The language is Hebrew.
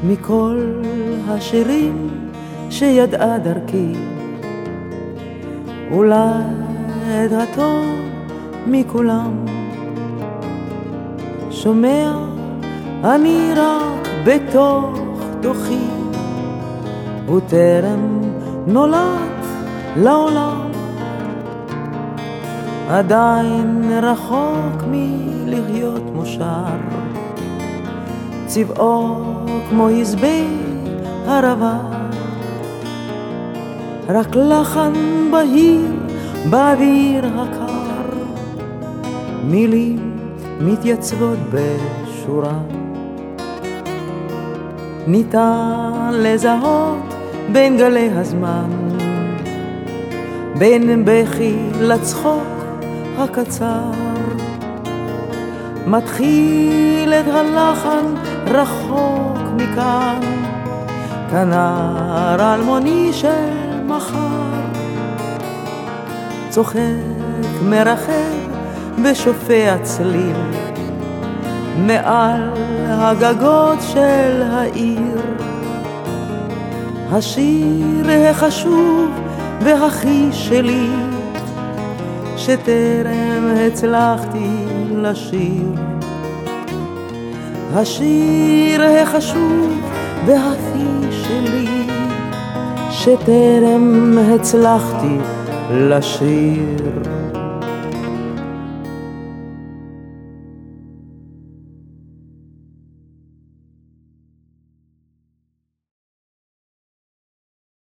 מכל השירים שידעה דרכי, אולי את הטוב מכולם שומע אני רק בתוך תוכי, וטרם נולד לעולם, עדיין רחוק מלהיות מושר, צבעו כמו יזבי הרבה, רק לחן בהיר באוויר הקר, מילים מתייצבות בשורה, ניתן לזהות בין גלי הזמן, בין בכי לצחוק הקצר, מתחיל את הלחן רחוק מכאן, כנר אלמוני של מחר, צוחק מרחב בשופע צליל, מעל הגגות של העיר, השיר החשוב והכי שלי, שטרם הצלחתי לשיר, השיר החשוב והכי שלי, שטרם הצלחתי לשיר.